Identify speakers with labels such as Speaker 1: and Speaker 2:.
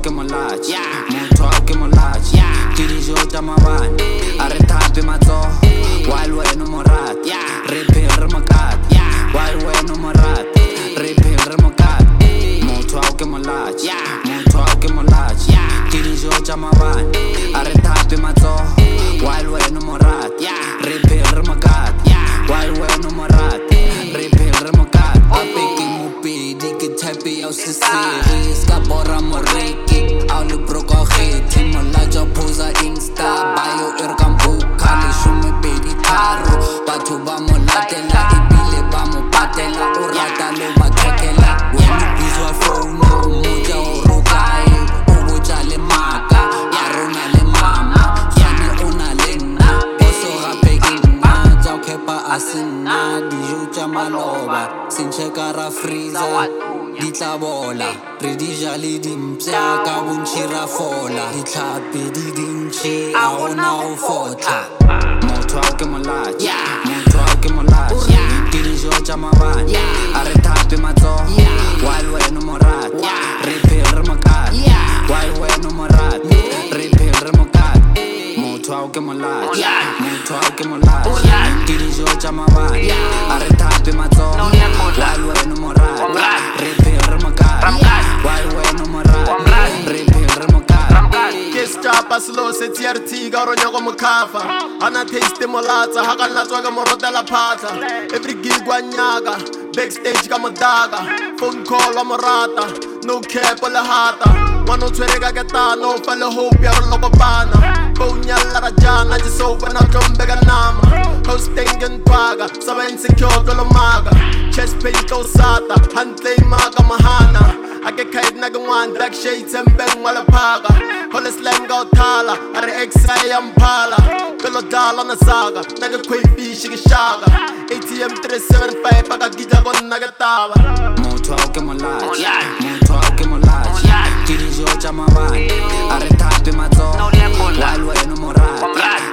Speaker 1: ke molachi motho wa ke molachi ke dijo tša mabane a re thape matsogo while wena morati re phele re mokati while wena morati re phele re mokati motho wa ke molachi motho wa ke molachi ke dijo tša mabane a re thape matsogo while wena morati re phele re mokati while wena morati re phele re mokati ape ke mopedi ke type ya o sesiri ska bora moreki a le broka kgethi molaja posa insta bio e re ka mbuka le shume pedi tharo batho ba mo latela ebile ba mo patela o rata lo ba thekela when you bizwa phone o moja o rokae o botsa le maka ya rona le mama gane o na le nna oso gape ke nna tša kepa a se nna dijo tša maloba sentšheka ra freezer di tla bola re di ja le dimpša ka bontši ra fola dihlapi di dintši a gona go fotla motho wa ke molachi motho wa ke molachi ke dijo tša mabane a re thape matsogo while wena morati re phele re mokati while wena morati re phele re mokati motho wa ke molachi motho wa ke molachi ke dijo tša mabane a re thape matsogo while wena morati re phele re mokati while wena morati re phele re mokati
Speaker 2: ke stapa slow se TRT ka ronya go mokhafa ana taste molatsa ha ka latswa ka morotela phatla every gig wa nyaka backstage ka modaga phone call wa morata no cap le hata wano tshwere ka ketano fa le hope ya re loko bana phone ya la jana je so fa na tlombe ka nama hosting and paga saba insecure ko lo maga chest pain ko sata hantle maga mahana ake khaid na ke ngwan black shades and bang wala paga hola slang go thala are exai ampala pelo dala na saga na ke khoi fish ke shaga ATM 375 aka gida go na ke taba
Speaker 1: motho wa ke molachi motho wa ke molachi ke dijo tša mabane a re thape matsogo while wena morati